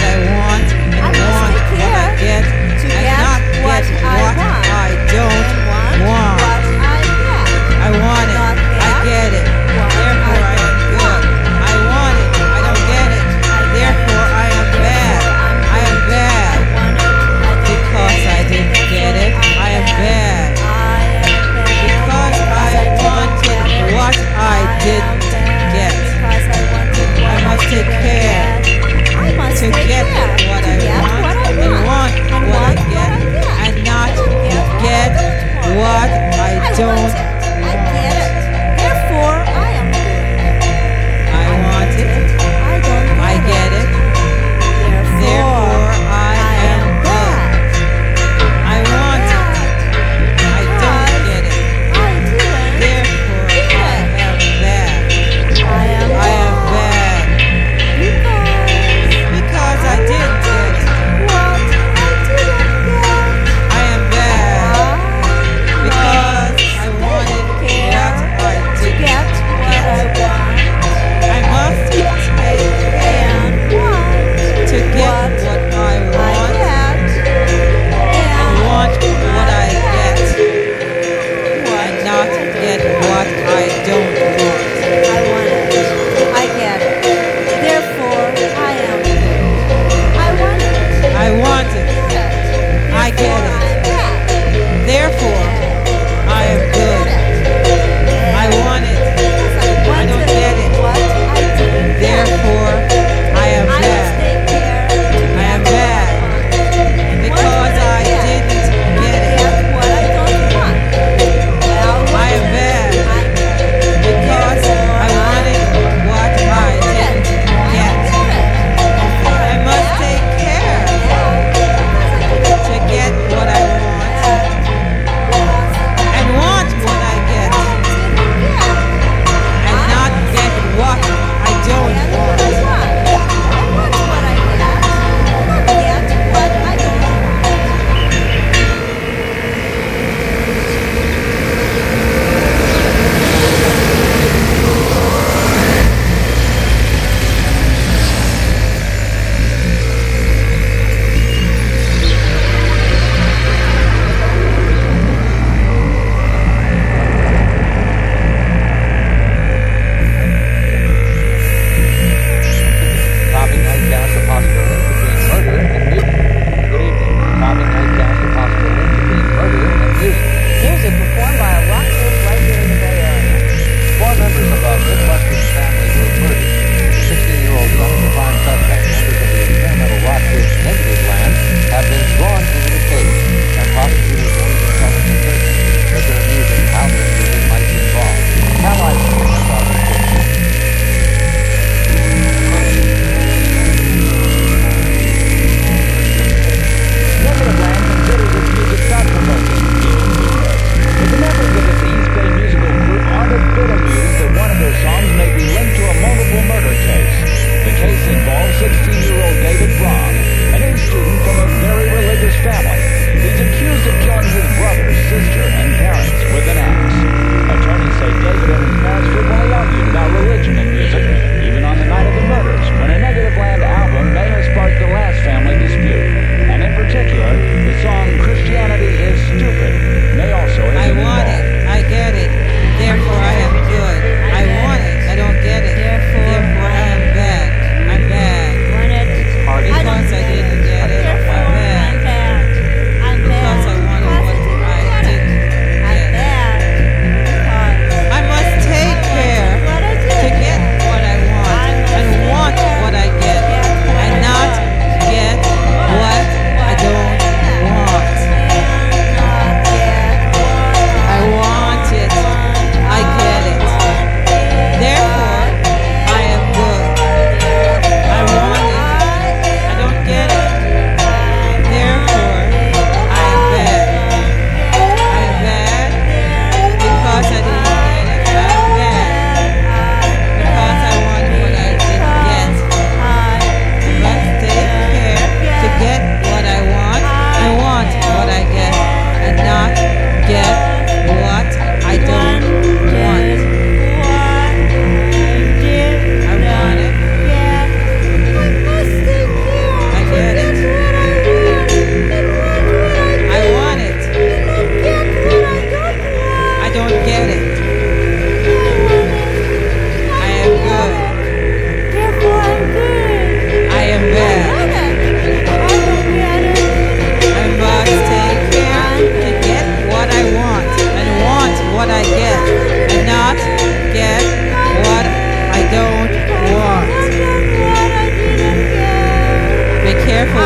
I want and I must want take what I care get to and get not what get I what want. I don't Want want. what I get. I want it. Not I get it. what Therefore I am don't good. want. I want it. I don't get it. Therefore I am bad. I am bad. Because I didn't get it, I am bad. Because I wanted what I didn't get. I must take care to get what I want and want what I get and not get what I don't I get it. Therefore, I am good. I want it. I don't I get it. Therefore I am good. I want it. I don't get it. Therefore I am bad. I am bad. Because I didn't get it. I am bad. Because I want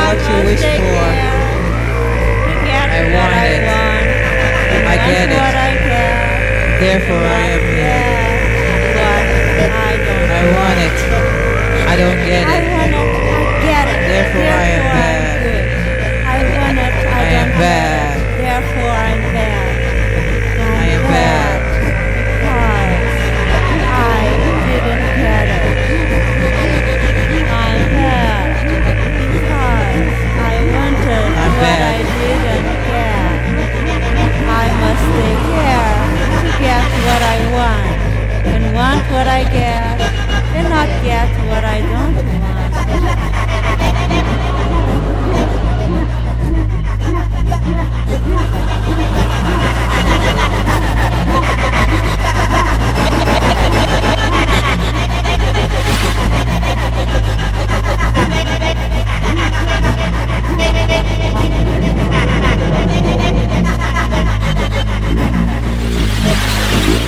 what you wish for. I want it. I get it. Therefore I am here. I want it. I don't get it.